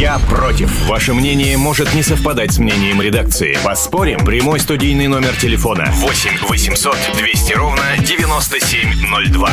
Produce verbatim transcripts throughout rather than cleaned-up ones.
Я против. Ваше мнение может не совпадать с мнением редакции. Поспорим? Прямой студийный номер телефона восемь восемьсот двести ровно девяносто семь ноль два.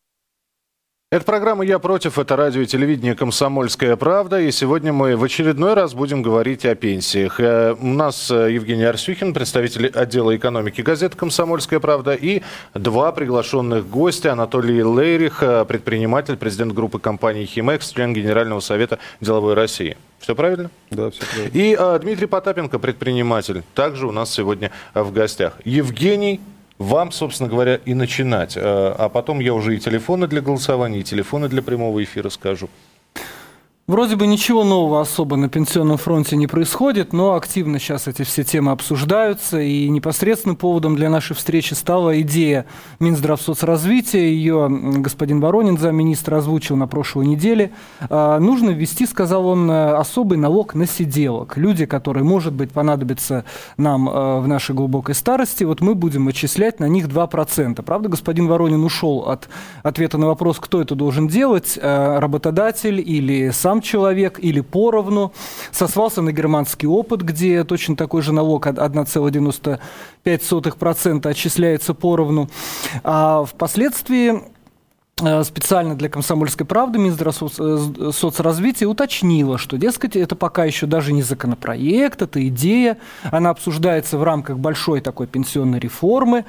Это программа «Я против», это радио и телевидение «Комсомольская правда». И сегодня мы в очередной раз будем говорить о пенсиях. У нас Евгений Арсюхин, представитель отдела экономики газеты «Комсомольская правда», и два приглашенных гостя. Анатолий Лейрих, предприниматель, президент группы компании «Химэкс», член Генерального совета «Деловой России». Все правильно? Да, все правильно. И а, Дмитрий Потапенко, предприниматель, также у нас сегодня в гостях. Евгений, вам, собственно говоря, и начинать. А потом я уже и телефоны для голосования, и телефоны для прямого эфира скажу. Вроде бы ничего нового особо на пенсионном фронте не происходит, но активно сейчас эти все темы обсуждаются, и непосредственным поводом для нашей встречи стала идея Минздравсоцразвития. Ее господин Воронин, замминистра, озвучил на прошлой неделе. Нужно ввести, сказал он, особый налог на сиделок. Люди, которые, может быть, понадобятся нам в нашей глубокой старости, вот мы будем отчислять на них два процента. Правда, господин Воронин ушел от ответа на вопрос, кто это должен делать, работодатель или сам человек, или поровну, сослался на германский опыт, где точно такой же налог одна целая девяносто пять сотых процента отчисляется поровну. А впоследствии специально для «Комсомольской правды» Минздравсоцразвития уточнила, что, дескать, это пока еще даже не законопроект, это идея, она обсуждается в рамках большой такой пенсионной реформы,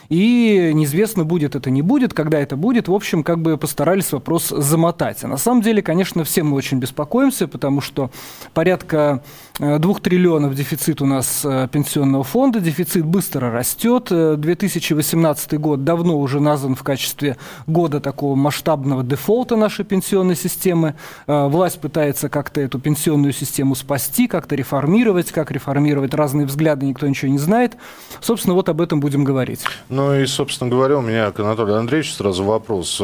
и неизвестно, будет это, не будет, когда это будет. В общем, как бы постарались вопрос замотать. А на самом деле, конечно, все мы очень беспокоимся, потому что порядка двух триллионов дефицит у нас пенсионного фонда, дефицит быстро растет. две тысячи восемнадцатый год давно уже назван в качестве года такого масштабного дефолта нашей пенсионной системы. Власть пытается как-то эту пенсионную систему спасти, как-то реформировать, как реформировать разные взгляды, никто ничего не знает. Собственно, вот об этом будем говорить. Ну и, собственно говоря, у меня к Анатолию Андреевичу сразу вопрос.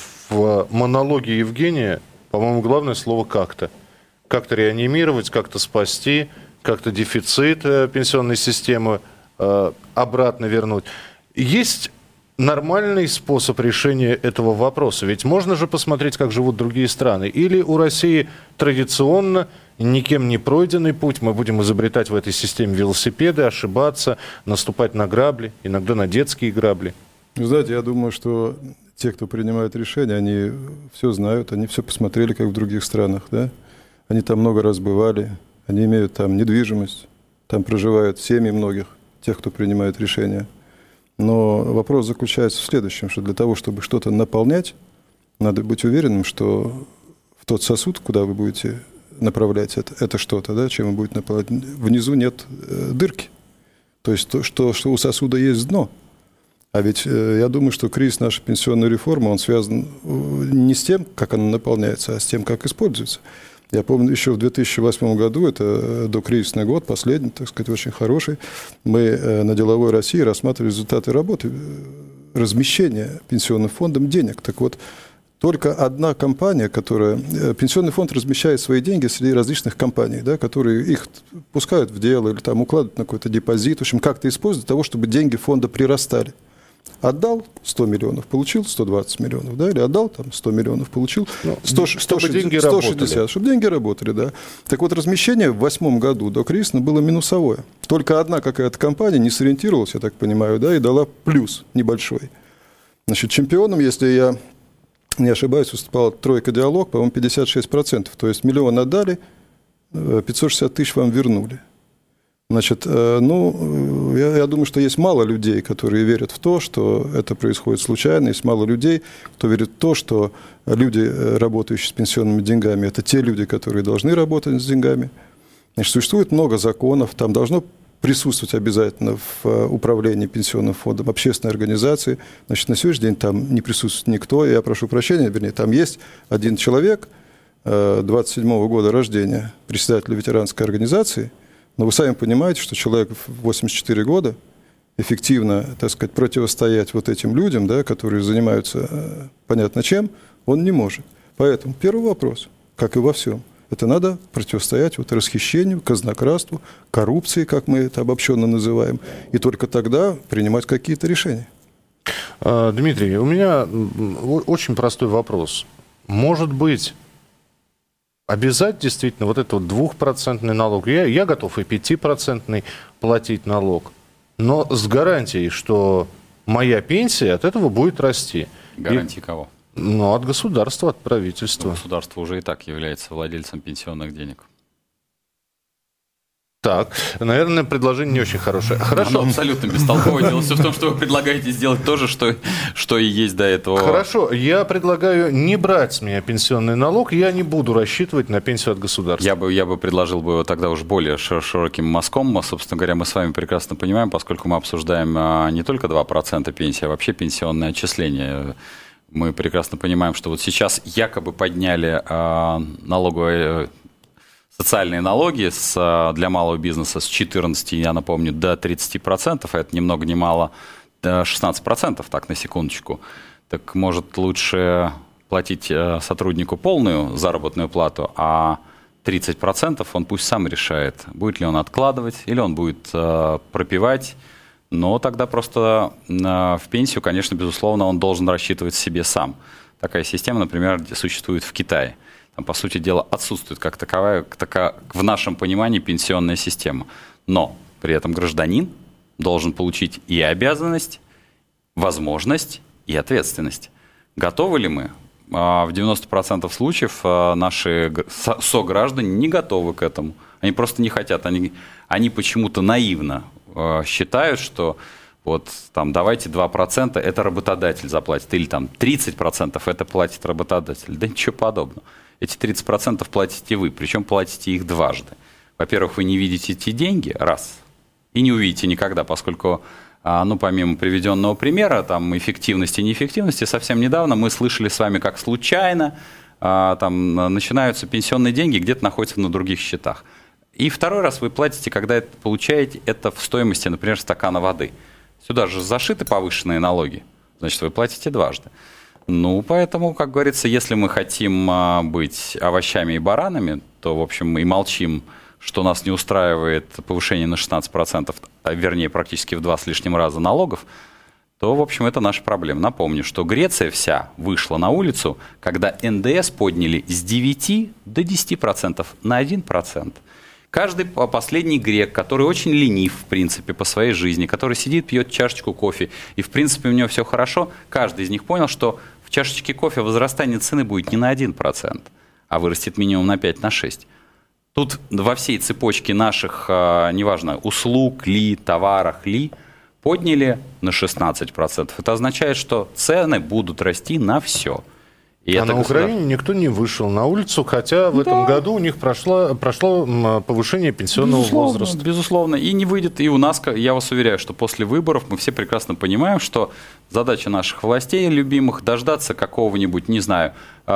В монологе Евгения, по-моему, главное слово «как-то». Как-то реанимировать, как-то спасти, как-то дефицит пенсионной системы э, обратно вернуть. Есть нормальный способ решения этого вопроса? Ведь можно же посмотреть, как живут другие страны. Или у России традиционно никем не пройденный путь, мы будем изобретать в этой системе велосипеды, ошибаться, наступать на грабли, иногда на детские грабли. Знаете, я думаю, что те, кто принимает решения, они все знают, они все посмотрели, как в других странах, да? Они там много раз бывали, они имеют там недвижимость, там проживают семьи многих, тех, кто принимает решения. Но вопрос заключается в следующем, что для того, чтобы что-то наполнять, надо быть уверенным, что в тот сосуд, куда вы будете направлять это, это что-то, да, чем вы будете наполнять, внизу нет э, дырки. То есть то, что, что у сосуда есть дно. А ведь э, я думаю, что кризис нашей пенсионной реформы, он связан не с тем, как она наполняется, а с тем, как используется. Я помню, еще в две тысячи восьмом году, это докризисный год, последний, так сказать, очень хороший, мы на «Деловой России» рассматривали результаты работы размещения пенсионным фондом денег. Так вот, только одна компания, которая... Пенсионный фонд размещает свои деньги среди различных компаний, да, которые их пускают в дело или там укладывают на какой-то депозит, в общем, как-то используют для того, чтобы деньги фонда прирастали. Отдал сто миллионов, получил сто двадцать миллионов, да, или отдал там сто миллионов, получил сто, чтобы сто шестьдесят, деньги сто работали. шестьдесят, чтобы деньги работали, да. Так вот, размещение в восьмом году до кризиса было минусовое. Только одна какая-то компания не сориентировалась, я так понимаю, да, и дала плюс небольшой. Значит, чемпионом, если я не ошибаюсь, выступала тройка «Диалог», по-моему, пятьдесят шесть процентов. То есть миллион отдали, пятьсот шестьдесят тысяч вам вернули. Значит, ну, я, я думаю, что есть мало людей, которые верят в то, что это происходит случайно. Есть мало людей, кто верит в то, что люди, работающие с пенсионными деньгами, это те люди, которые должны работать с деньгами. Значит, существует много законов, там должно присутствовать обязательно в управлении пенсионным фондом общественной организации. Значит, на сегодняшний день там не присутствует никто. Я прошу прощения, вернее, там есть один человек двадцать седьмого года рождения, председатель ветеранской организации. Но вы сами понимаете, что человек в восемьдесят четыре года эффективно, так сказать, противостоять вот этим людям, да, которые занимаются понятно чем, он не может. Поэтому первый вопрос, как и во всем, это надо противостоять вот расхищению, казнократству, коррупции, как мы это обобщенно называем, и только тогда принимать какие-то решения. Дмитрий, у меня очень простой вопрос. Может быть, обязать действительно вот этот вот двухпроцентный налог. Я, я готов и пятипроцентный платить налог, но с гарантией, что моя пенсия от этого будет расти. Гарантии и, кого? Ну, от государства, от правительства. Но государство уже и так является владельцем пенсионных денег. Так, наверное, предложение не очень хорошее. Хорошо. Оно абсолютно бестолковое. Дело все в том, что вы предлагаете сделать то же, что, что и есть до этого. Хорошо, я предлагаю не брать с меня пенсионный налог, я не буду рассчитывать на пенсию от государства. Я бы, я бы предложил бы его тогда уж более широким мазком. Собственно говоря, мы с вами прекрасно понимаем, поскольку мы обсуждаем не только два процента пенсии, а вообще пенсионное отчисление. Мы прекрасно понимаем, что вот сейчас якобы подняли налоговые... социальные налоги с, для малого бизнеса с четырнадцати, я напомню, до тридцати процентов, а это ни много ни мало шестнадцать процентов, так, на секундочку. Так может лучше платить сотруднику полную заработную плату, а тридцать процентов он пусть сам решает, будет ли он откладывать или он будет э, пропивать. Но тогда просто э, в пенсию, конечно, безусловно, он должен рассчитывать себе сам. Такая система, например, существует в Китае. Там, по сути дела, отсутствует как таковая, така, в нашем понимании, пенсионная система. Но при этом гражданин должен получить и обязанность, возможность и ответственность. Готовы ли мы? В девяноста процентах случаев наши сограждане не готовы к этому. Они просто не хотят. Они, они почему-то наивно считают, что вот там давайте два процента это работодатель заплатит, или там тридцать процентов это платит работодатель. Да ничего подобного. Эти тридцать процентов платите вы, причем платите их дважды. Во-первых, вы не видите эти деньги, раз, и не увидите никогда, поскольку, ну, помимо приведенного примера, там, эффективности и неэффективности, совсем недавно мы слышали с вами, как случайно там начинаются пенсионные деньги, где-то находятся на других счетах. И второй раз вы платите, когда это получаете это в стоимости, например, стакана воды. Сюда же зашиты повышенные налоги, значит, вы платите дважды. Ну, поэтому, как говорится, если мы хотим быть овощами и баранами, то, в общем, и молчим, что нас не устраивает повышение на шестнадцать процентов, а вернее, практически в два с лишним раза налогов, то, в общем, это наша проблема. Напомню, что Греция вся вышла на улицу, когда эн дэ эс подняли с девяти до десяти процентов на один процент. Каждый последний грек, который очень ленив, в принципе, по своей жизни, который сидит, пьет чашечку кофе, и, в принципе, у него все хорошо, каждый из них понял, что в чашечке кофе возрастание цены будет не на один процент, а вырастет минимум на пять-шесть. Тут во всей цепочке наших, неважно, услуг ли, товарах ли, подняли на шестнадцать процентов. Это означает, что цены будут расти на все. И а это на государ... Украине никто не вышел на улицу, хотя в да. этом году у них прошло, прошло повышение пенсионного безусловно, возраста. Безусловно, и не выйдет. И у нас, я вас уверяю, что после выборов мы все прекрасно понимаем, что задача наших властей любимых дождаться какого-нибудь, не знаю,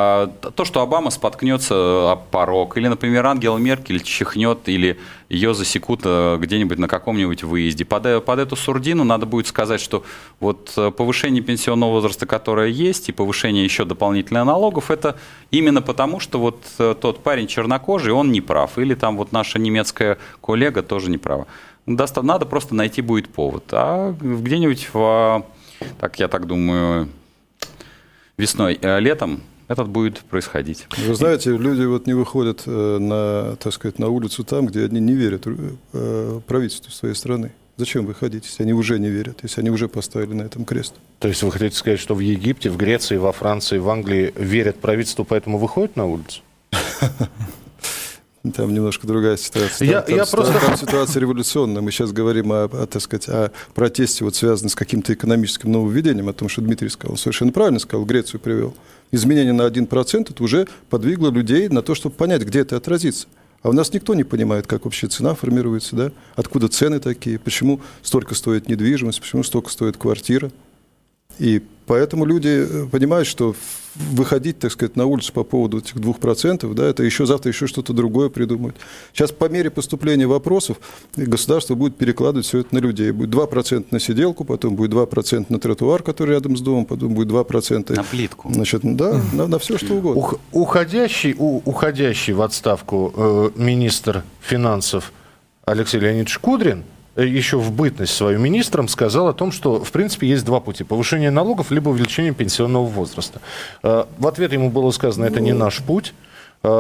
то, что Обама споткнется об порог, или, например, Ангела Меркель чихнет, или ее засекут где-нибудь на каком-нибудь выезде. Под, под эту сурдину надо будет сказать, что вот повышение пенсионного возраста, которое есть, и повышение еще дополнительных налогов, это именно потому, что вот тот парень чернокожий, он не прав, или там вот наша немецкая коллега тоже не права. Надо просто найти будет повод. А где-нибудь, в, так я так думаю, весной, летом, этот будет происходить. Вы знаете, люди вот не выходят на, так сказать, на улицу там, где они не верят правительству своей страны. Зачем выходить, если они уже не верят, если они уже поставили на этом крест? То есть вы хотите сказать, что в Египте, в Греции, во Франции, в Англии верят правительству, поэтому выходят на улицу? Там немножко другая ситуация. Я, там, я там, просто... там ситуация революционная. Мы сейчас говорим о, о, так сказать, о протесте, вот, связанном с каким-то экономическим нововведением, о том, что Дмитрий сказал. Он совершенно правильно сказал, Грецию привел. Изменение на один процент это уже подвигло людей на то, чтобы понять, где это отразится. А у нас никто не понимает, как вообще цена формируется, да? Откуда цены такие, почему столько стоит недвижимость, почему столько стоит квартира. И поэтому люди понимают, что выходить, так сказать, на улицу по поводу этих двух процентов, да, это еще завтра еще что-то другое придумают. Сейчас по мере поступления вопросов государство будет перекладывать все это на людей. Будет два процента на сиделку, потом будет два процента на тротуар, который рядом с домом, потом будет два процента... На плитку. Значит, да, на, на все, что угодно. Ух, уходящий, у, уходящий в отставку э, министр финансов Алексей Леонидович Кудрин еще в бытность свою министром сказал о том, что, в принципе, есть два пути. Повышение налогов, либо увеличение пенсионного возраста. В ответ ему было сказано, это не наш путь.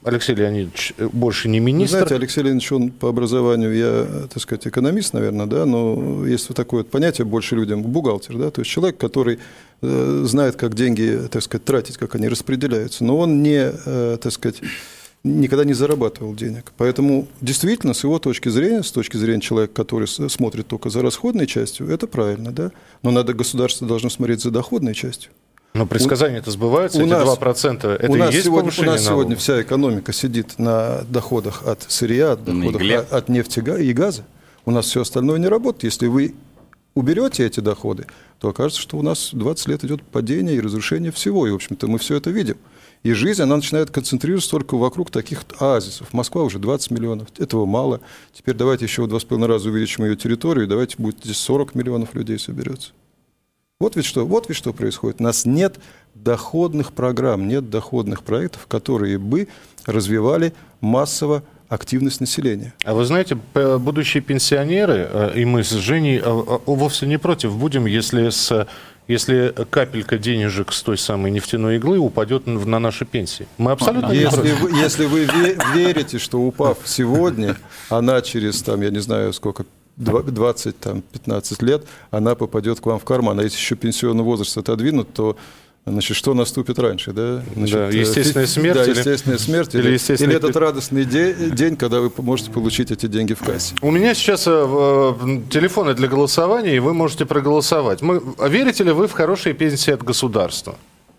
Алексей Леонидович больше не министр. Знаете, Алексей Леонидович, он по образованию, я, так сказать, экономист, наверное, да, но есть вот такое вот понятие больше людям, бухгалтер, да, то есть человек, который э, знает, как деньги, так сказать, тратить, как они распределяются, но он не, э, так сказать, никогда не зарабатывал денег. Поэтому действительно, с его точки зрения, с точки зрения человека, который смотрит только за расходной частью, это правильно, да, но надо, государство должно смотреть за доходной частью. Но предсказания-то сбываются, у эти нас, два процента, это у и нас есть сегодня, повышение У нас налогов? сегодня вся экономика сидит на доходах от сырья, от доходах от, от нефти и газа. У нас все остальное не работает. Если вы уберете эти доходы, то окажется, что у нас двадцать лет идет падение и разрушение всего. И, в общем-то, мы все это видим. И жизнь, она начинает концентрироваться только вокруг таких оазисов. Москва уже двадцать миллионов, этого мало. Теперь давайте еще в два с половиной раза увеличим ее территорию, и давайте будет здесь сорок миллионов людей соберется. Вот ведь что, вот ведь что происходит. У нас нет доходных программ, нет доходных проектов, которые бы развивали массово активность населения. А вы знаете, будущие пенсионеры, и мы с Женей вовсе не против будем, если, с, если капелька денежек с той самой нефтяной иглы упадет на наши пенсии. Мы абсолютно не если против. Вы, если вы верите, что упав сегодня, она через, там, я не знаю, сколько, двадцать-пятнадцать лет, она попадет к вам в карман. А если еще пенсионный возраст отодвинут, то, значит, что наступит раньше? Да? Значит, да, естественная смерть? Да, или, естественная смерть. Или, или, естественная... или этот радостный де- день, когда вы можете получить эти деньги в кассе. У меня сейчас э, телефоны для голосования, и вы можете проголосовать. Мы, верите ли вы в хорошие пенсии от государства?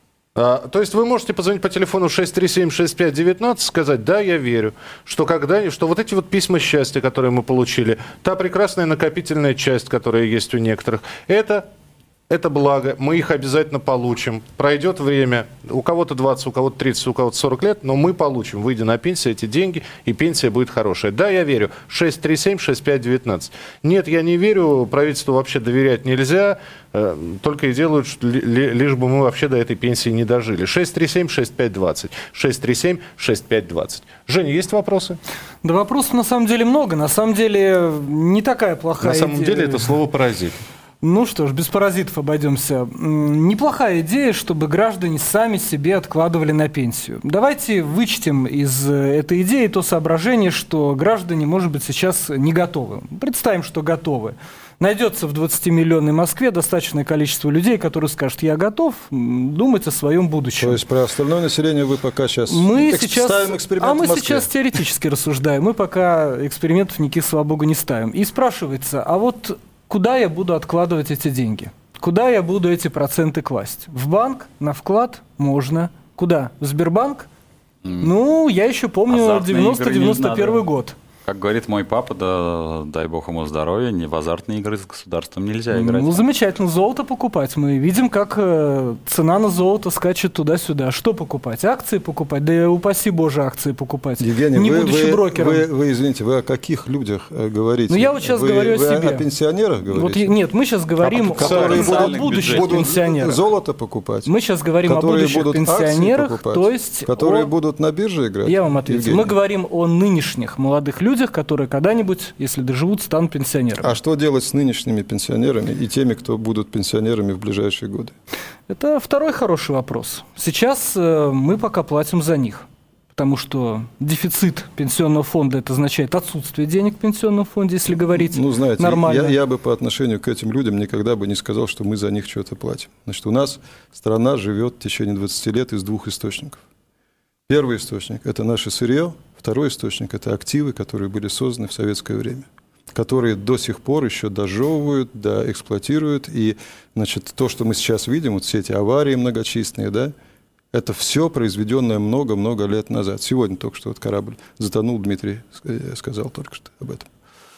А, то есть вы можете позвонить по телефону шесть три семь шесть пять девятнадцать, сказать, да, я верю, что, когда, что вот эти вот письма счастья, которые мы получили, та прекрасная накопительная часть, которая есть у некоторых, это, это благо, мы их обязательно получим. Пройдет время, у кого-то двадцать, у кого-то тридцать, у кого-то сорок лет, но мы получим, выйдя на пенсию, эти деньги, и пенсия будет хорошая. Да, я верю. шесть три семь шесть пять девятнадцать. Нет, я не верю, правительству вообще доверять нельзя, только и делают, лишь бы мы вообще до этой пенсии не дожили. шесть три семь шесть пять двадцать. шесть три семь шесть пять двадцать. Женя, есть вопросы? Да вопросов на самом деле много. На самом деле не такая плохая идея. На самом деле это слово «паразит». Ну что ж, без паразитов обойдемся. Неплохая идея, чтобы граждане сами себе откладывали на пенсию. Давайте вычтем из этой идеи то соображение, что граждане, может быть, сейчас не готовы. Представим, что готовы. Найдется в двадцатимиллионной Москве достаточное количество людей, которые скажут, я готов думать о своем будущем. То есть про остальное население вы пока сейчас мы экс- сейчас ставим эксперимент А мы в Москве. сейчас теоретически рассуждаем. Мы пока экспериментов никаких, слава богу, не ставим. И спрашивается, а вот куда я буду откладывать эти деньги? Куда я буду эти проценты класть? В банк? На вклад? Можно. Куда? В Сбербанк? Mm. Ну, я еще помню девяносто девяносто первый год. Как говорит мой папа, да, дай бог ему здоровья, не в азартные игры с государством нельзя играть. Ну, замечательно. Золото покупать. Мы видим, как э, цена на золото скачет туда-сюда. Что покупать? Акции покупать? Да упаси Боже, акции покупать. Евгений, не вы, будучи вы, брокером. Вы, вы, извините, вы о каких людях э, говорите? Ну, я вот сейчас вы, говорю вы о себе. О пенсионерах говорите? Вот, нет, мы сейчас говорим а, которые о, будут, о будущих будут пенсионерах. Золото покупать? Мы сейчас говорим о будущих пенсионерах, то есть которые о... будут на бирже играть? Я вам отвечу. Евгений. Мы говорим о нынешних молодых людях, которые когда-нибудь, если доживут, станут пенсионерами. А что делать с нынешними пенсионерами и теми, кто будут пенсионерами в ближайшие годы? Это второй хороший вопрос. Сейчас э, мы пока платим за них, потому что дефицит пенсионного фонда, это означает отсутствие денег в пенсионном фонде, если говорить ну, знаете, нормально. Я, я бы по отношению к этим людям никогда бы не сказал, что мы за них что-то платим. Значит, у нас страна живет в течение двадцати лет из двух источников. Первый источник – это наше сырье. Второй источник – это активы, которые были созданы в советское время, которые до сих пор еще дожевывают, да, эксплуатируют. И, значит, то, что мы сейчас видим, вот все эти аварии многочисленные, да, это все произведенное много-много лет назад. Сегодня только что вот корабль затонул, Дмитрий сказал только что об этом.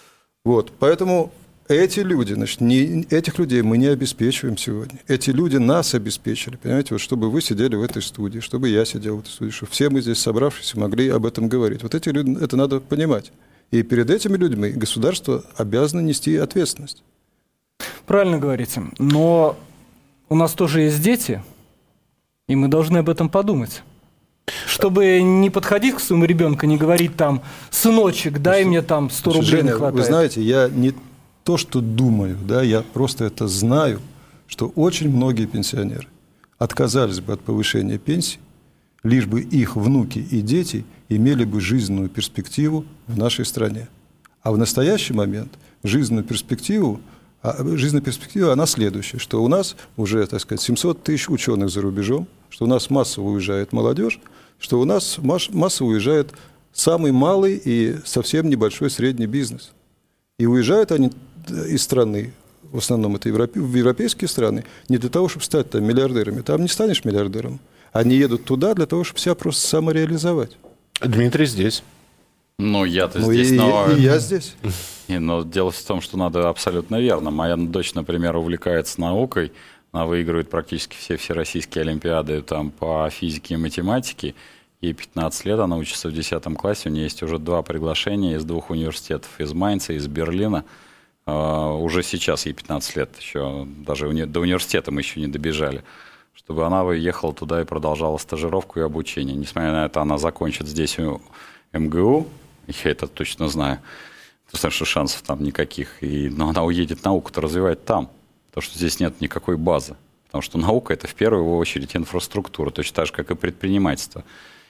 Вот, поэтому эти люди, значит, не, этих людей мы не обеспечиваем сегодня. Эти люди нас обеспечили, понимаете, вот чтобы вы сидели в этой студии, чтобы я сидел в этой студии, чтобы все мы здесь собравшиеся могли об этом говорить. Вот эти люди, это надо понимать. И перед этими людьми государство обязано нести ответственность. Правильно говорите. Но у нас тоже есть дети, и мы должны об этом подумать. Чтобы не подходить к своему ребенку, не говорить там, сыночек, дай мне там сто рублей, Женя, не хватает. Вы знаете, я не то, что думаю, да, я просто это знаю, что очень многие пенсионеры отказались бы от повышения пенсий, лишь бы их внуки и дети имели бы жизненную перспективу в нашей стране. А в настоящий момент жизненную перспективу, жизненная перспектива, она следующая, что у нас уже, так сказать, семьсот тысяч ученых за рубежом, что у нас массово уезжает молодежь, что у нас массово уезжает самый малый и совсем небольшой средний бизнес. И уезжают они из страны, в основном это европе, в европейские страны, не для того, чтобы стать там миллиардерами. Там не станешь миллиардером. Они едут туда для того, чтобы себя просто самореализовать. Дмитрий здесь. Ну, я-то ну, здесь, и, но... И, и я здесь. И, но дело в том, что надо абсолютно верно. Моя дочь, например, увлекается наукой. Она выигрывает практически все всероссийские олимпиады там, по физике и математике. Ей пятнадцать лет, она учится в десятом классе. У нее есть уже два приглашения из двух университетов. Из Майнца, из Берлина. Uh, уже сейчас ей пятнадцать лет. Еще, даже уни... до университета мы еще не добежали. Чтобы она ехала туда и продолжала стажировку и обучение. Несмотря на это, она закончит здесь эм гэ у. Я это точно знаю. Потому что шансов там никаких. И, но она уедет науку-то развивать там. Потому что здесь нет никакой базы. Потому что наука – это в первую очередь инфраструктура. Точно так же, как и предпринимательство.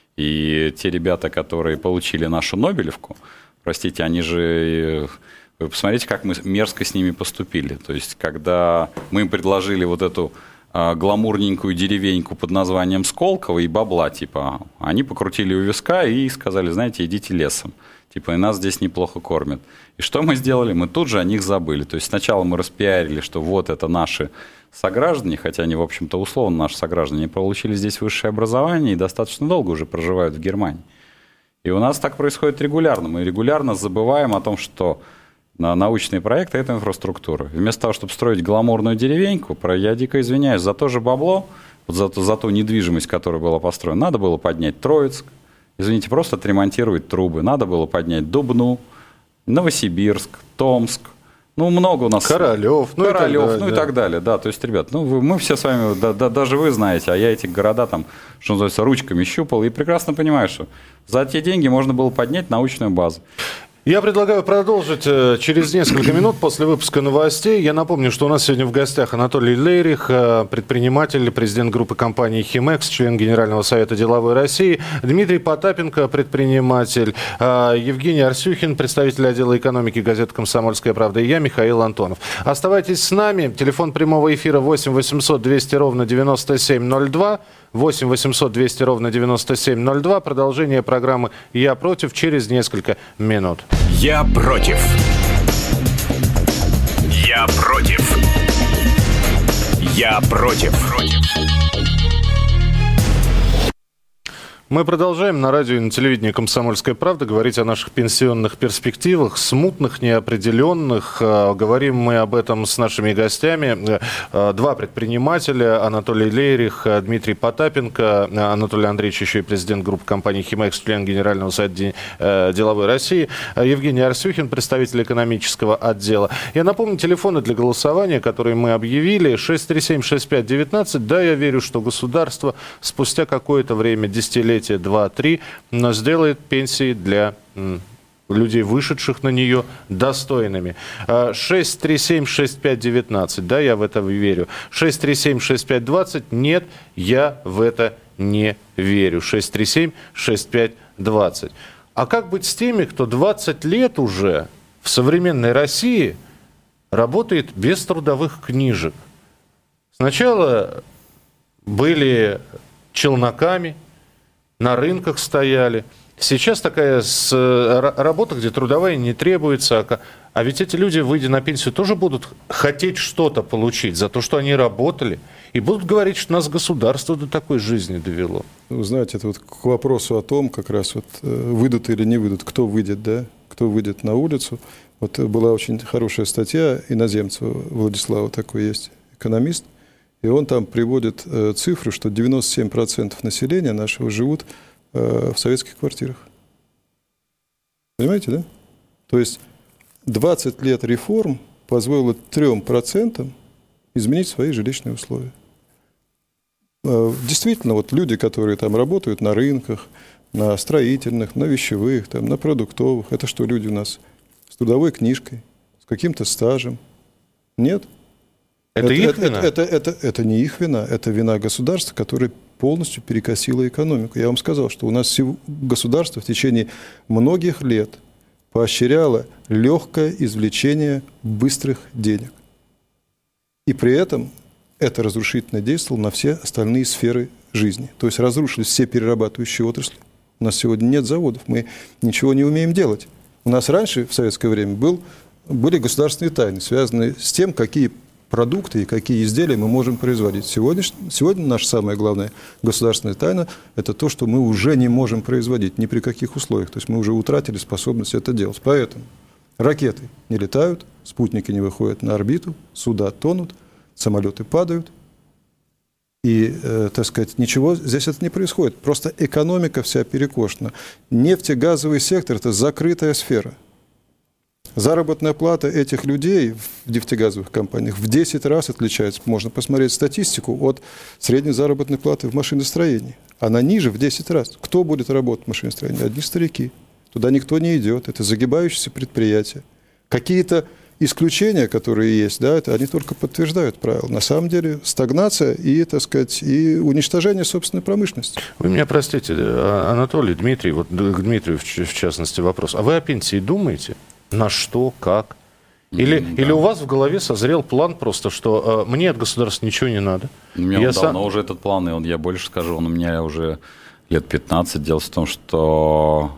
И те ребята, которые получили нашу Нобелевку, простите, они же... Вы посмотрите, как мы мерзко с ними поступили. То есть, когда мы им предложили вот эту а, гламурненькую деревеньку под названием Сколково и бабла, типа, они покрутили у виска и сказали, знаете, идите лесом. Типа, и нас здесь неплохо кормят. И что мы сделали? Мы тут же о них забыли. То есть, сначала мы распиарили, что вот это наши сограждане, хотя они, в общем-то, условно наши сограждане, получили здесь высшее образование и достаточно долго уже проживают в Германии. И у нас так происходит регулярно. Мы регулярно забываем о том, что на научные проекты – это инфраструктура. Вместо того, чтобы строить гламурную деревеньку, про, я дико извиняюсь, за то же бабло, вот за, за ту недвижимость, которая была построена, надо было поднять Троицк, извините, просто отремонтировать трубы, надо было поднять Дубну, Новосибирск, Томск, ну, много у нас. Королев, ну, Королев, и так далее, ну и да. так далее. Да, то есть, ребят, ну, вы, мы все с вами, да, да, даже вы знаете, а я эти города там, что называется, ручками щупал и прекрасно понимаю, что за те деньги можно было поднять научную базу. Я предлагаю продолжить через несколько минут после выпуска новостей. Я напомню, что у нас сегодня в гостях Анатолий Лейрих, предприниматель, президент группы компании «Химэкс», член Генерального совета деловой России, Дмитрий Потапенко, предприниматель, Евгений Арсюхин, представитель отдела экономики газеты «Комсомольская правда», и я, Михаил Антонов. Оставайтесь с нами. Телефон прямого эфира восемь восемьсот двести ровно девяносто семь ноль два. восемь восемьсот двести ровно девяносто семь ноль два. Продолжение программы «Я против» через несколько минут. Я против. Я против. Я против. Мы продолжаем на радио и на телевидении «Комсомольская правда» говорить о наших пенсионных перспективах, смутных, неопределенных. Говорим мы об этом с нашими гостями. Два предпринимателя: Анатолий Лейрих, Дмитрий Потапенко. Анатолий Андреевич еще и президент группы компании «Химэкс», член Генерального совета деловой России. Евгений Арсюхин, представитель экономического отдела. Я напомню, телефоны для голосования, которые мы объявили: шесть три семь шесть пять девятнадцать. Да, я верю, что государство спустя какое-то время, десятилетия, два-три, сделает пенсии для м, людей, вышедших на нее, достойными. шесть три семь шесть пять девятнадцать. Да, я в это верю. шесть три семь шесть пять двадцать. Нет, я в это не верю. шесть три семь шесть пять двадцать. А как быть с теми, кто двадцать лет уже в современной России работает без трудовых книжек? Сначала были челноками, на рынках стояли. Сейчас такая с, работа, где трудовая не требуется. А, а ведь эти люди, выйдя на пенсию, тоже будут хотеть что-то получить за то, что они работали. И будут говорить, что нас государство до такой жизни довело. Вы знаете, это вот к вопросу о том, как раз вот выйдут или не выйдут, кто выйдет, да, кто выйдет на улицу. Вот была очень хорошая статья Иноземцева, Владислава такой есть, экономист. И он там приводит э, цифру, что девяносто семь процентов населения нашего живут э, в советских квартирах. Понимаете, да? То есть двадцать лет реформ позволило трем процентам изменить свои жилищные условия. Э, действительно, вот люди, которые там работают на рынках, на строительных, на вещевых, там, на продуктовых, это что, люди у нас с трудовой книжкой, с каким-то стажем? Нет? Это, это их это, вина? Это, это, это, это не их вина, это вина государства, которое полностью перекосило экономику. Я вам сказал, что у нас государство в течение многих лет поощряло легкое извлечение быстрых денег. И при этом это разрушительно действовало на все остальные сферы жизни. То есть разрушились все перерабатывающие отрасли. У нас сегодня нет заводов, мы ничего не умеем делать. У нас раньше, в советское время, был, были государственные тайны, связанные с тем, какие продукты и какие изделия мы можем производить. Сегодня, сегодня наша самая главная государственная тайна – это то, что мы уже не можем производить ни при каких условиях. То есть мы уже утратили способность это делать. Поэтому ракеты не летают, спутники не выходят на орбиту, суда тонут, самолеты падают. И, э, так сказать, ничего здесь это не происходит. Просто экономика вся перекошена. Нефтегазовый сектор – это закрытая сфера. Заработная плата этих людей в нефтегазовых компаниях в десять раз отличается. Можно посмотреть статистику от средней заработной платы в машиностроении. Она ниже в десять раз. Кто будет работать в машиностроении? Одни старики. Туда никто не идет. Это загибающиеся предприятия. Какие-то исключения, которые есть, да, это они только подтверждают правила. На самом деле стагнация и, так сказать, и уничтожение собственной промышленности. Вы меня простите, Анатолий, Дмитрий, вот к Дмитрию в частности вопрос. А вы о пенсии думаете? На что, как? Или, mm, или да. у вас в голове созрел план просто, что э, мне от государства ничего не надо? У меня я он сам... давно уже этот план, и он, я больше скажу, он у меня уже лет пятнадцать. Дело в том, что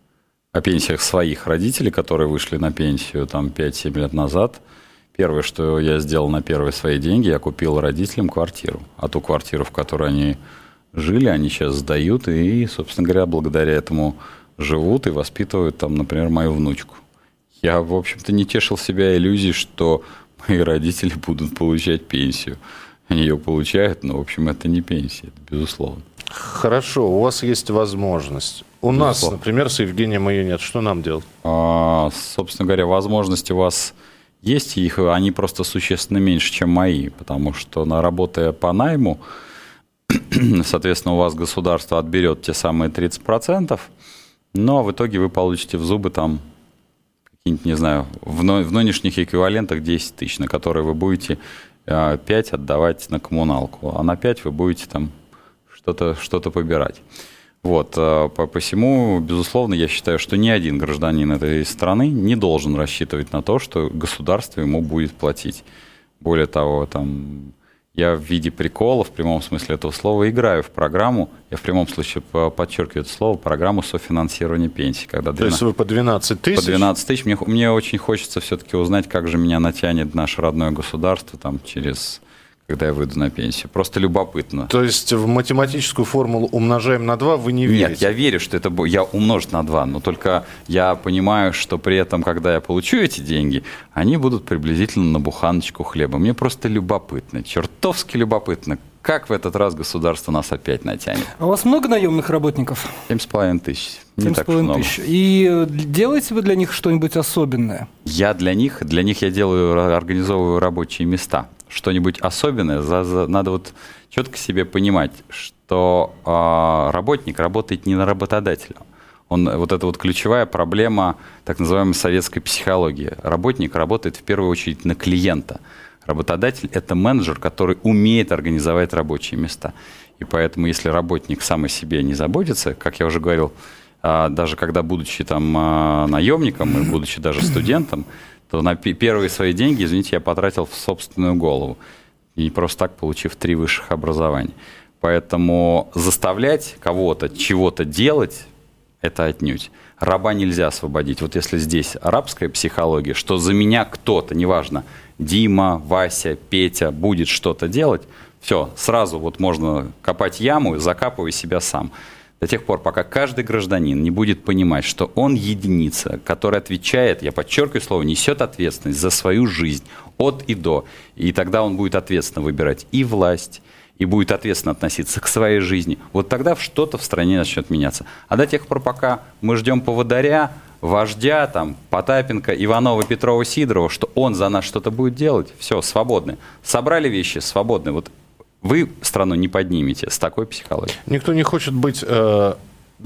о пенсиях своих родителей, которые вышли на пенсию там пять-семь лет назад, первое, что я сделал на первые свои деньги, я купил родителям квартиру. А ту квартиру, в которой они жили, они сейчас сдают, и, собственно говоря, благодаря этому живут и воспитывают там, например, мою внучку. Я, в общем-то, не тешил себя иллюзией, что мои родители будут получать пенсию. Они ее получают, но, в общем, это не пенсия, это безусловно. Хорошо, у вас есть возможность. У безусловно. Нас, например, с Евгением ее нет. Что нам делать? А, собственно говоря, возможности у вас есть, их, они просто существенно меньше, чем мои, потому что, работая по найму, соответственно, у вас государство отберет те самые тридцать процентов, но в итоге вы получите в зубы там какие-нибудь, не знаю, в, но, в нынешних эквивалентах десять тысяч, на которые вы будете э, пять отдавать на коммуналку, а на пять вы будете там что-то, что-то побирать. Вот, э, по, посему, безусловно, я считаю, что ни один гражданин этой страны не должен рассчитывать на то, что государство ему будет платить. Более того, там, я в виде прикола, в прямом смысле этого слова, играю в программу, я в прямом случае подчеркиваю это слово, программу софинансирования пенсий. Когда двенадцать, то есть вы по двенадцать тысяч? По двенадцать тысяч. Мне, мне очень хочется все-таки узнать, как же меня натянет наше родное государство там, через... когда я выйду на пенсию. Просто любопытно. То есть в математическую формулу умножаем на два вы не верите? Нет, я верю, что это я умножить на два, но только я понимаю, что при этом, когда я получу эти деньги, они будут приблизительно на буханочку хлеба. Мне просто любопытно, чертовски любопытно, как в этот раз государство нас опять натянет. А у вас много наемных работников? Семь с половиной тысяч. Не так уж много. Тысяч. И делаете вы для них что-нибудь особенное? Я для них, для них я делаю, организовываю рабочие места. Что-нибудь особенное, за, за, надо вот четко себе понимать, что э, работник работает не на работодателя. Он, вот это вот ключевая проблема так называемой советской психологии. Работник работает в первую очередь на клиента. Работодатель – это менеджер, который умеет организовать рабочие места. И поэтому, если работник сам о себе не заботится, как я уже говорил, э, даже когда будучи там э, наемником и будучи даже студентом, то на первые свои деньги, извините, я потратил в собственную голову. И просто так получив три высших образования. Поэтому заставлять кого-то чего-то делать – это отнюдь. Раба нельзя освободить. Вот если здесь арабская психология, что за меня кто-то, неважно, Дима, Вася, Петя, будет что-то делать, все, сразу вот можно копать яму, закапывай себя сам. До тех пор, пока каждый гражданин не будет понимать, что он единица, которая отвечает, я подчеркиваю слово, несет ответственность за свою жизнь от и до. И тогда он будет ответственно выбирать и власть, и будет ответственно относиться к своей жизни. Вот тогда что-то в стране начнет меняться. А до тех пор, пока мы ждем поводыря, вождя, там, Потапенко, Иванова, Петрова, Сидорова, что он за нас что-то будет делать, все, свободны. Собрали вещи, свободны. Вот вы страну не поднимете с такой психологией. Никто не хочет быть э,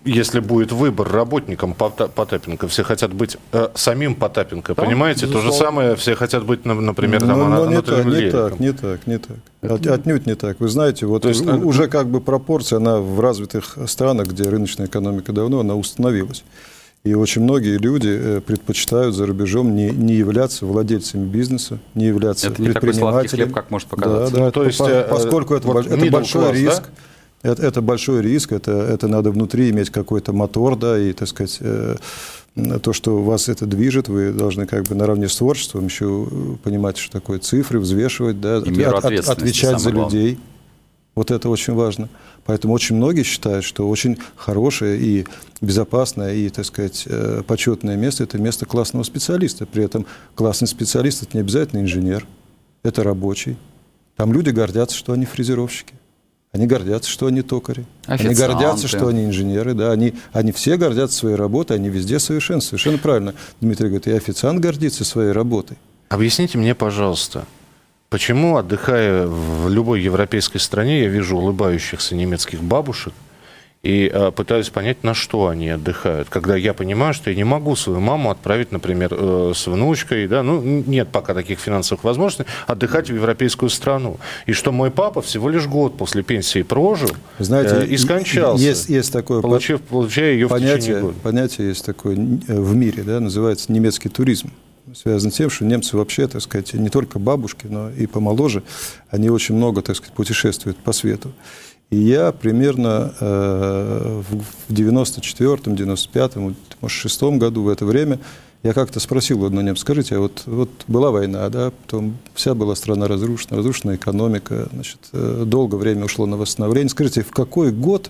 если будет выбор работникам Потапенко, все хотят быть э, самим Потапенко, да, понимаете? Безусловно. То же самое, все хотят быть, например, там, но, но Анатолием не, Лериком. так, не так, не так, не так. От, отнюдь не так. Вы знаете, вот есть, уже как бы пропорция, она в развитых странах, где рыночная экономика давно, она установилась. И очень многие люди предпочитают за рубежом не, не являться владельцами бизнеса, не являться это не предпринимателями. такой сладкий хлеб, как может показаться. Да, да, то есть, по, поскольку это, вот это большой класс, риск. Да? Это, это большой риск, это, это надо внутри иметь какой-то мотор, да, и, так сказать, э, то, что вас это движет, вы должны как бы наравне с творчеством еще понимать, что такое цифры, взвешивать, да, от, от, отвечать за людей. Вот это очень важно. Поэтому очень многие считают, что очень хорошее и безопасное, и, так сказать, почетное место – это место классного специалиста. При этом классный специалист – это не обязательно инженер, это рабочий. Там люди гордятся, что они фрезеровщики. Они гордятся, что они токари. Официанты. Они гордятся, что они инженеры. Да. Они, они все гордятся своей работой, они везде совершенствуют. Совершенно правильно. Дмитрий говорит, и официант гордится своей работой. Объясните мне, пожалуйста, почему, отдыхая в любой европейской стране, я вижу улыбающихся немецких бабушек и э, пытаюсь понять, на что они отдыхают, когда я понимаю, что я не могу свою маму отправить, например, э, с внучкой, да, ну, нет пока таких финансовых возможностей, отдыхать в европейскую страну. И что мой папа всего лишь год после пенсии прожил. Знаете, э, и скончался, есть, есть такое получив, получая ее понятие, в течение года. Понятие есть такое в мире, да, называется немецкий туризм. Связано с тем, что немцы вообще, так сказать, не только бабушки, но и помоложе, они очень много, так сказать, путешествуют по свету. И я примерно э, в девяносто четвёртом, девяносто пятом, может, шестом году в это время я как-то спросил у одного немца, скажите, а вот, вот была война, да, потом вся была страна разрушена, разрушена экономика, значит, э, долгое время ушло на восстановление. Скажите, в какой год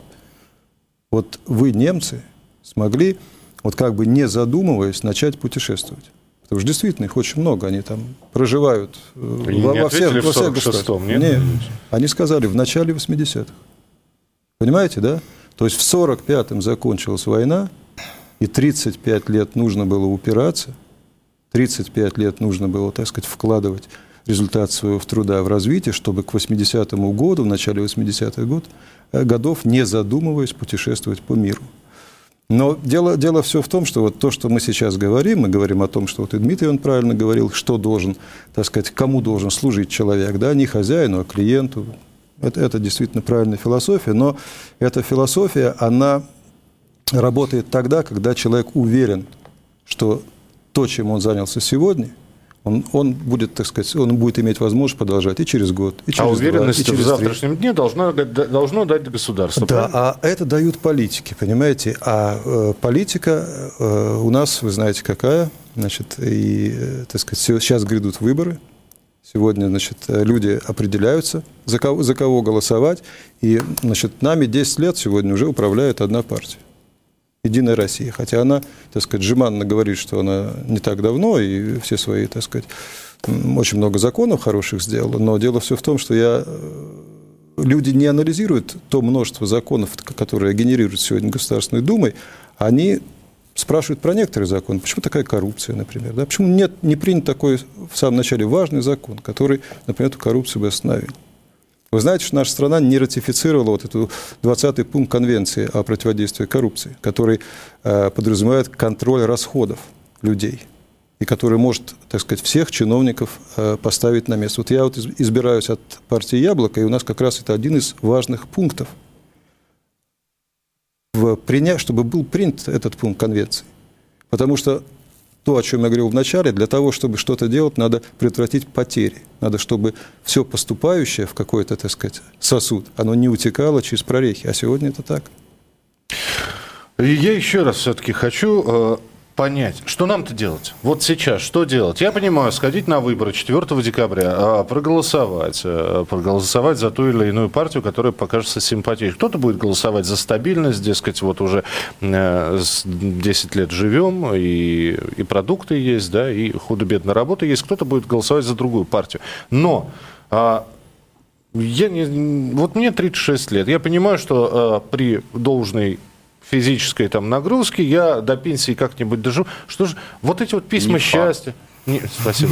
вот вы, немцы, смогли, вот как бы не задумываясь, начать путешествовать? Потому что действительно их очень много, они там проживают Вы во, не во всех, в во всех сорок шестом, нет? Нет, они сказали в начале восьмидесятых. Понимаете, да? То есть в сорок пятом закончилась война, и тридцать пять лет нужно было упираться, тридцать пять лет нужно было, так сказать, вкладывать результат своего труда в развитие, чтобы к восьмидесятому году, в начале восьмидесятых год, годов, не задумываясь, путешествовать по миру. Но дело, дело все в том, что вот то, что мы сейчас говорим, мы говорим о том, что вот и Дмитрий, он правильно говорил, что должен, так сказать, кому должен служить человек, да, не хозяину, а клиенту. Это, это действительно правильная философия, но эта философия, она работает тогда, когда человек уверен, что то, чем он занялся сегодня, Он, он будет, так сказать, он будет иметь возможность продолжать и через год, и через а уверенность два, и через в завтрашнем три. дне должно, должно дать государство. Да, правильно? а это дают политики, понимаете? А э, политика э, у нас, вы знаете, какая? Значит, и, э, так сказать, сейчас грядут выборы. Сегодня, значит, люди определяются, за кого, за кого голосовать. И, значит, нами десять лет сегодня уже управляет одна партия. Единая Россия. Хотя она, так сказать, жеманно говорит, что она не так давно и все свои, так сказать, очень много законов хороших сделала. Но дело все в том, что я... люди не анализируют то множество законов, которые генерируют сегодня Государственной Думой. Они спрашивают про некоторые законы. Почему такая коррупция, например? Да? Почему нет, не принят такой в самом начале важный закон, который, например, эту коррупцию бы остановил? Вы знаете, что наша страна не ратифицировала вот эту двадцатый пункт Конвенции о противодействии коррупции, который э, подразумевает контроль расходов людей и который может, так сказать, всех чиновников э, поставить на место. Вот я вот избираюсь от партии «Яблоко», и у нас как раз это один из важных пунктов, в приня... чтобы был принят этот пункт Конвенции. Потому что то, о чем я говорил в начале, для того, чтобы что-то делать, надо предотвратить потери. Надо, чтобы все поступающее в какой-то, так сказать, сосуд, оно не утекало через прорехи. А сегодня это так. Я еще раз все-таки хочу э, понять, что нам-то делать? Вот сейчас что делать? Я понимаю, сходить на выборы четвёртого декабря, э, проголосовать, э, проголосовать за ту или иную партию, которая покажется симпатичной. Кто-то будет голосовать за стабильность, дескать, вот уже э, десять лет живем, и, и продукты есть, да, и худо-бедно работа есть. Кто-то будет голосовать за другую партию. Но... Э, я не, вот мне тридцать шесть лет. Я понимаю, что э, при должной физической там нагрузки я до пенсии как-нибудь доживу. Что же, вот эти вот письма Не счастья. факт. Не, спасибо.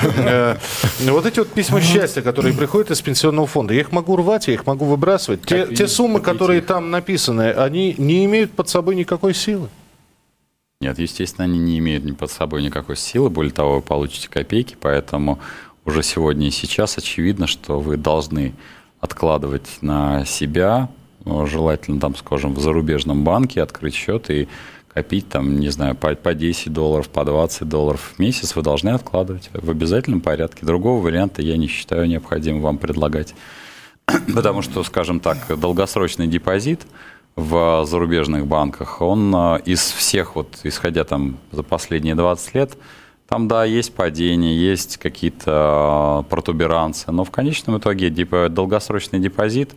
Вот эти вот письма счастья, которые приходят из пенсионного фонда, я их могу рвать, я их могу выбрасывать. Те, те суммы, которые там написаны, они не имеют под собой никакой силы? Нет, естественно, они не имеют под собой никакой силы. Более того, вы получите копейки, поэтому уже сегодня и сейчас очевидно, что вы должны откладывать на себя, желательно, там, скажем, в зарубежном банке, открыть счет и копить, там, не знаю, по, по десять долларов, по двадцать долларов в месяц вы должны откладывать в обязательном порядке. Другого варианта я не считаю необходимым вам предлагать. Потому что, скажем так, долгосрочный депозит в зарубежных банках, он из всех, вот, исходя там за последние двадцать лет, там, да, есть падения, есть какие-то протуберанцы, но в конечном итоге долгосрочный депозит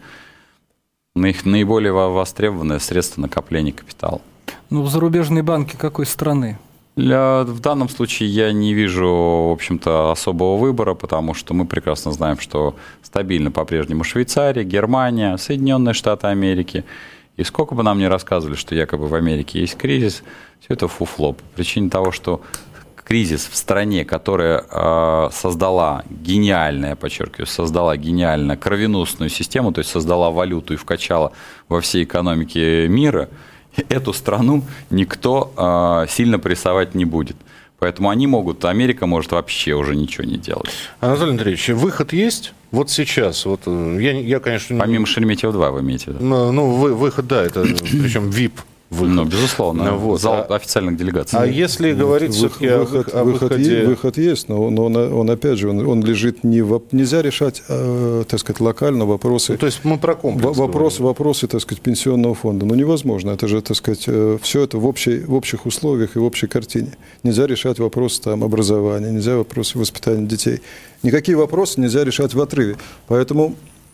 – наиболее востребованное средство накопления капитала. Ну, в зарубежные банки какой страны? Для, в данном случае я не вижу, в общем-то, особого выбора, потому что мы прекрасно знаем, что стабильно по-прежнему Швейцария, Германия, Соединенные Штаты Америки. И сколько бы нам ни рассказывали, что якобы в Америке есть кризис, все это фуфло. По причине того, что кризис в стране, которая э, создала гениальную, я подчеркиваю, создала гениально кровеносную систему, то есть создала валюту и вкачала во все экономики мира, эту страну никто э, сильно прессовать не будет. Поэтому они могут, Америка может вообще уже ничего не делать. Анатолий Андреевич, выход есть? Вот сейчас. Вот, я, я, конечно... Помимо Шереметьево-два вы имеете в виду? Ну, ну вы, выход, да, это причем ви ай пи. Выход. Ну, безусловно, вот. зал а, официальных делегаций. А если говорить выход, все-таки о, выход, о выход, выходе... есть, выход есть, но, но он, он, опять же, он, он лежит не в... Нельзя решать, э, так сказать, локально вопросы... Ну, то есть мы про комплекс вопрос, Вопросы, так сказать, пенсионного фонда. Ну, невозможно. Это же, так сказать, э, все это в, общей, в общих условиях и в общей картине. Нельзя решать вопросы там, образования, нельзя вопросы воспитания детей. Никакие вопросы нельзя решать в отрыве. Поэтому...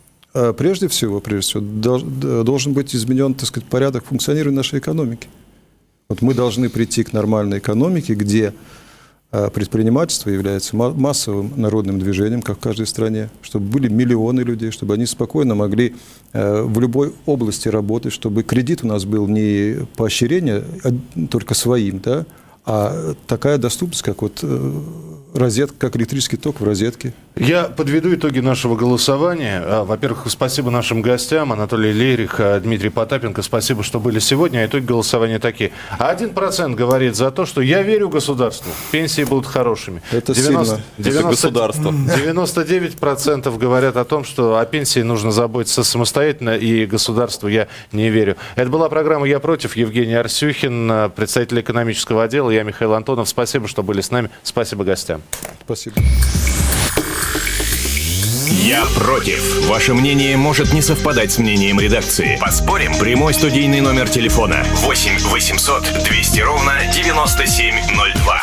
Прежде всего, прежде всего, должен быть изменен, так сказать, порядок функционирования нашей экономики. Вот мы должны прийти к нормальной экономике, где предпринимательство является массовым народным движением, как в каждой стране, чтобы были миллионы людей, чтобы они спокойно могли в любой области работать, чтобы кредит у нас был не поощрение только своим, да, а такая доступность, как вот розетка, как электрический ток в розетке. Я подведу итоги нашего голосования. Во-первых, спасибо нашим гостям. Анатолий Лерих, Дмитрий Потапенко. Спасибо, что были сегодня. А итоги голосования такие. Один процент говорит за то, что я верю государству. Пенсии будут хорошими. Это девяносто, сильно. девяносто, Это государство. девяносто девять процентов говорят о том, что о пенсии нужно заботиться самостоятельно, и государству я не верю. Это была программа «Я против». Евгений Арсюхин, представитель экономического отдела. Я Михаил Антонов. Спасибо, что были с нами. Спасибо гостям. Спасибо. Я против. Ваше мнение может не совпадать с мнением редакции. Поспорим? Прямой студийный номер телефона восемь восемьсот двести ровно девяносто семь ноль два.